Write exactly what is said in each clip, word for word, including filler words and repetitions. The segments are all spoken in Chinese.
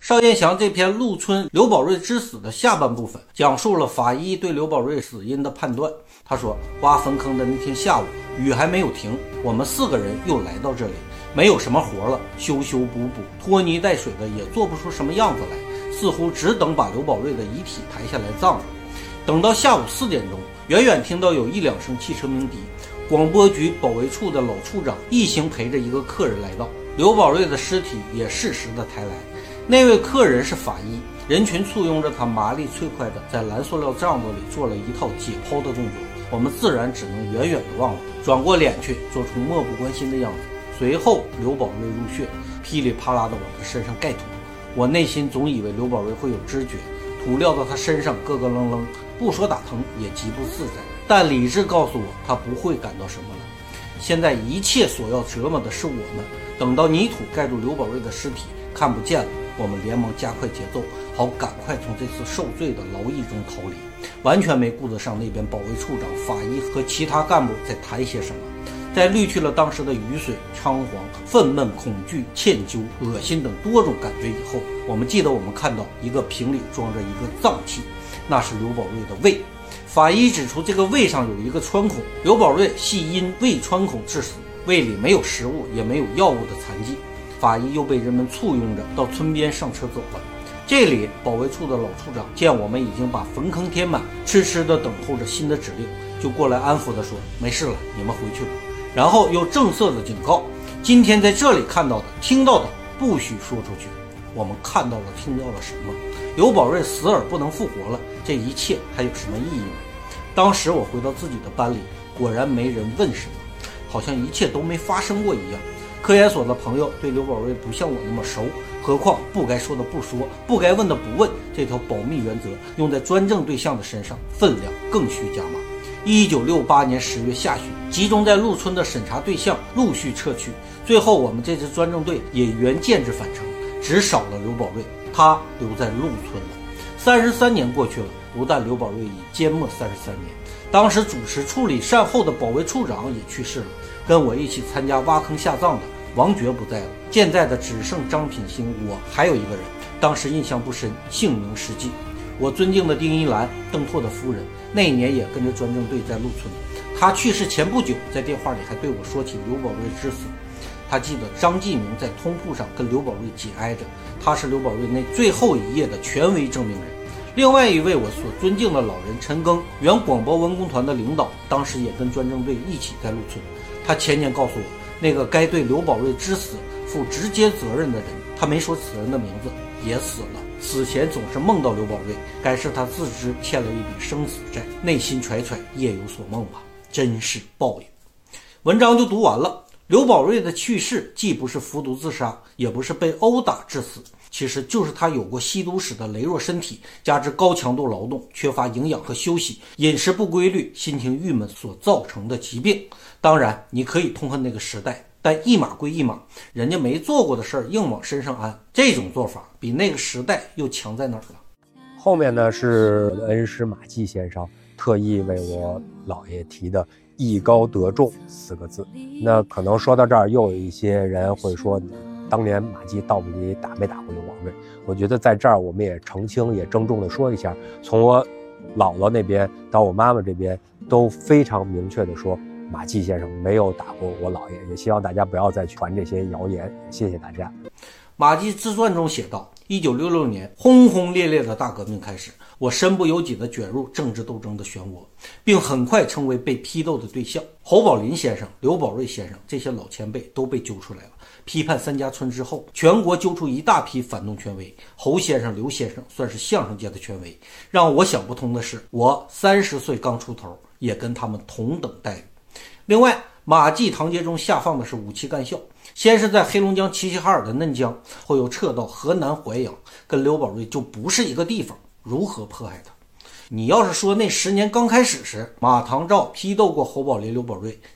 邵彦祥这篇《陆村刘宝瑞之死》的下半部分讲述了法医对刘宝瑞死因的判断。他说，挖坟坑的那天下午，雨还没有停，我们四个人又来到这里，没有什么活了，修修补补，拖泥带水的也做不出什么样子来，似乎只等把刘宝瑞的遗体抬下来葬了。等到下午四点钟，远远听到有一两声汽车鸣笛，广播局保卫处的老处长一行陪着一个客人来到，刘宝瑞的尸体也适时的抬来。那位客人是法医，人群簇拥着他，麻利脆快的在蓝塑料帐子里做了一套解剖的动作，我们自然只能远远的望了，转过脸去，做出漠不关心的样子。随后刘宝瑞入穴，噼里啪啦的往他身上盖土。我内心总以为刘宝瑞会有知觉，土撂到他身上咯咯楞楞，不说打疼也极不自在，但理智告诉我他不会感到什么了。现在一切所要折磨的是我们，等到泥土盖住刘宝瑞的尸体看不见了，我们连忙加快节奏，好赶快从这次受罪的劳役中逃离，完全没顾得上那边保卫处长、法医和其他干部在谈些什么。在滤去了当时的雨水、仓皇、愤懑、恐惧、歉疚、恶心等多种感觉以后，我们记得我们看到一个瓶里装着一个脏器，那是刘宝瑞的胃。法医指出，这个胃上有一个穿孔，刘宝瑞系因胃穿孔致死，胃里没有食物也没有药物的残迹。法医又被人们簇拥着到村边上车走了。这里保卫处的老处长见我们已经把坟坑填满，痴痴地等候着新的指令，就过来安抚地说，没事了，你们回去吧。然后又正色地警告，今天在这里看到的听到的不许说出去。我们看到了听到了什么？刘宝瑞死而不能复活了，这一切还有什么意义吗？当时我回到自己的班里，果然没人问什么，好像一切都没发生过一样。科研所的朋友对刘宝瑞不像我那么熟，何况不该说的不说，不该问的不问，这条保密原则用在专政对象的身上，分量更需加码。一九六八年十月下旬，集中在陆村的审查对象陆续撤去，最后我们这支专政队也原建制返程，只少了刘宝瑞，他留在陆村了。三十三年过去了，不但刘宝瑞已缄默三十三年，当时主持处理善后的保卫处长也去世了，跟我一起参加挖坑下葬的王觉不在了，现在的只剩张品兴，我还有一个人，当时印象不深，姓名失记。我尊敬的丁一兰，邓拓的夫人，那一年也跟着专政队在陆村。他去世前不久，在电话里还对我说起刘宝瑞之死。他记得张继明在通铺上跟刘宝瑞紧挨着，他是刘宝瑞那最后一页的权威证明人。另外一位我所尊敬的老人陈庚，原广播文工团的领导，当时也跟专政队一起在陆村。他前年告诉我，那个该对刘宝瑞之死负直接责任的人，他没说此人的名字，也死了。死前总是梦到刘宝瑞，该是他自知欠了一笔生死债，内心揣揣，夜有所梦吧，真是报应。文章就读完了。刘宝瑞的去世既不是服毒自杀，也不是被殴打致死，其实就是他有过吸毒史的羸弱身体，加之高强度劳动，缺乏营养和休息，饮食不规律，心情郁闷所造成的疾病。当然你可以痛恨那个时代，但一码归一码，人家没做过的事儿硬往身上安，这种做法比那个时代又强在哪儿了？ 后面呢是恩师马季先生特意为我姥爷提的艺高德重四个字。那可能说到这儿，又有一些人会说，当年马季到底打没打过刘宝瑞？我觉得在这儿我们也澄清，也郑重的说一下，从我姥姥那边到我妈妈这边都非常明确的说，马季先生没有打过我姥爷，也希望大家不要再传这些谣言，谢谢大家。 马季自传中写道，一九六六年轰轰烈烈的大革命开始，我身不由己地卷入政治斗争的漩涡，并很快成为被批斗的对象。侯宝林先生、刘宝瑞先生这些老前辈都被揪出来了。批判三家村之后，全国揪出一大批反动权威，侯先生、刘先生算是相声界的权威。让我想不通的是，我三十岁刚出头，也跟他们同等待遇。另外，马季唐杰忠下放的是武器干校，先是在黑龙江齐齐哈尔的嫩江，后又撤到河南淮阳，跟刘宝瑞就不是一个地方，如何迫害他？你要是说那十年刚开始时，马唐照批斗过侯宝林、刘宝瑞，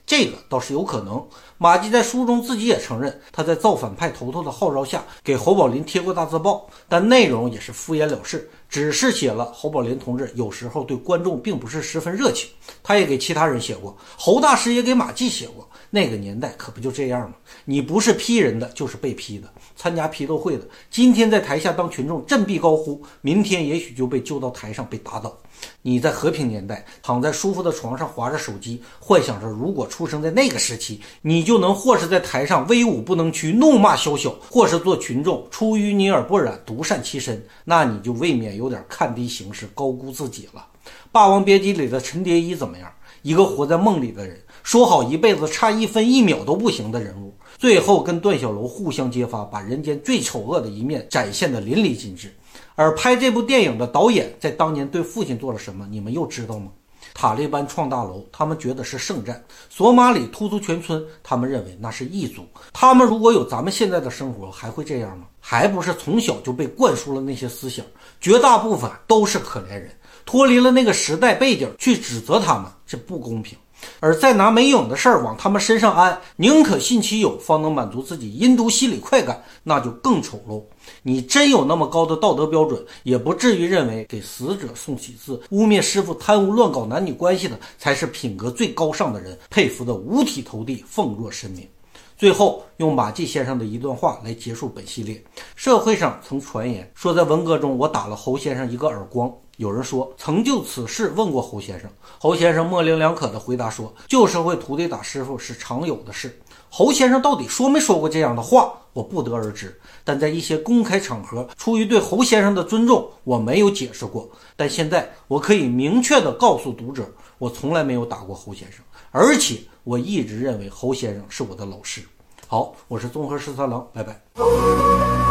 这个倒是有可能。马季在书中自己也承认，他在造反派头头的号召下给侯宝林贴过大字报，但内容也是敷衍了事，只是写了侯宝林同志有时候对观众并不是十分热情。他也给其他人写过，侯大师也给马季写过。那个年代可不就这样吗？你不是批人的就是被批的。参加批斗会的，今天在台下当群众振臂高呼，明天也许就被揪到台上被打倒。你在和平年代躺在舒服的床上划着手机，幻想着如果出生在那个时期，你就能或是在台上威武不能屈，怒骂宵小，或是做群众出淤泥而不染，独善其身，那你就未免有点看低形势，高估自己了。霸王别姬里的陈蝶衣怎么样？一个活在梦里的人，说好一辈子差一分一秒都不行的人物，最后跟段小楼互相揭发，把人间最丑恶的一面展现得淋漓尽致。而拍这部电影的导演在当年对父亲做了什么，你们又知道吗？塔利班创大楼，他们觉得是圣战；索马里突突全村，他们认为那是异族。他们如果有咱们现在的生活，还会这样吗？还不是从小就被灌输了那些思想，绝大部分都是可怜人。脱离了那个时代背景去指责他们，这不公平。而再拿没有的事儿往他们身上安，宁可信其有，方能满足自己阴毒心理快感，那就更丑陋。你真有那么高的道德标准，也不至于认为给死者送喜字、污蔑师傅贪污乱搞男女关系的才是品格最高尚的人，佩服的五体投地，奉若神明。最后用马季先生的一段话来结束本系列。社会上曾传言说，在文革中我打了侯先生一个耳光。有人说曾就此事问过侯先生，侯先生模棱两可的回答说，旧社会徒弟打师傅是常有的事。侯先生到底说没说过这样的话，我不得而知，但在一些公开场合，出于对侯先生的尊重，我没有解释过。但现在我可以明确的告诉读者，我从来没有打过侯先生，而且我一直认为侯先生是我的老师。好，我是综合十三郎，拜拜。